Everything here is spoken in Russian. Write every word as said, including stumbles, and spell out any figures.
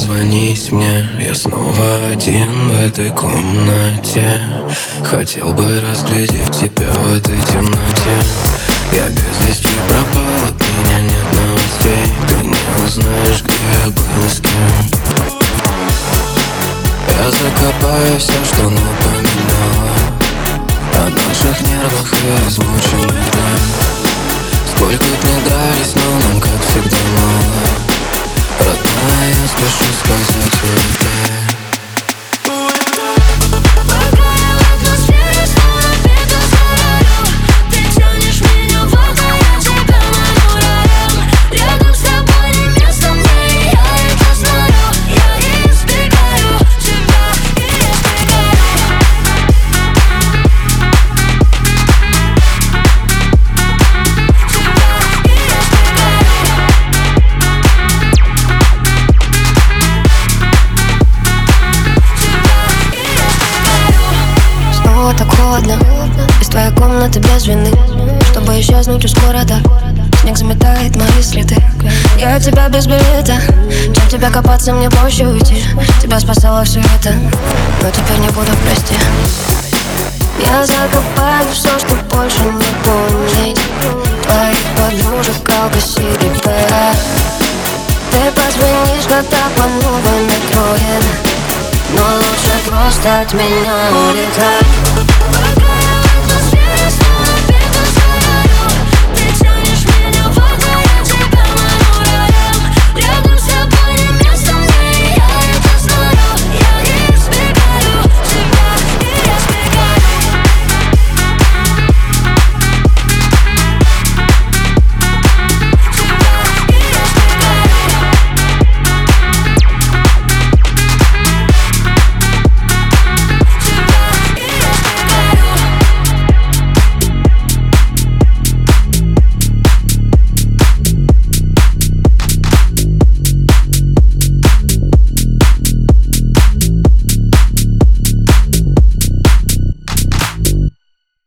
позвонить мне. Я снова один в этой комнате. Хотел бы разглядеть тебя в этой темноте. Я без вести пропал, от меня нет новостей. Ты не узнаешь, где я был и с кем. Я закопаю все, что напоминало о наших нервах и измученных днях. Сколько дней дрались, но нам, как всегда, мало. Родная, я спешу сказать тебе. Так холодно, из твоей комнаты без вины. Чтобы исчезнуть уж города, снег заметает мои следы. Я от тебя без билета, чем тебя копаться, мне проще уйти. Тебя спасало все это, но теперь не буду, прости. Я закопаю все, что больше не помнить. Твоих подружек, алкаш и ГП. Ты позвонишь, когда по новой накроем, но лучше просто от меня улетай.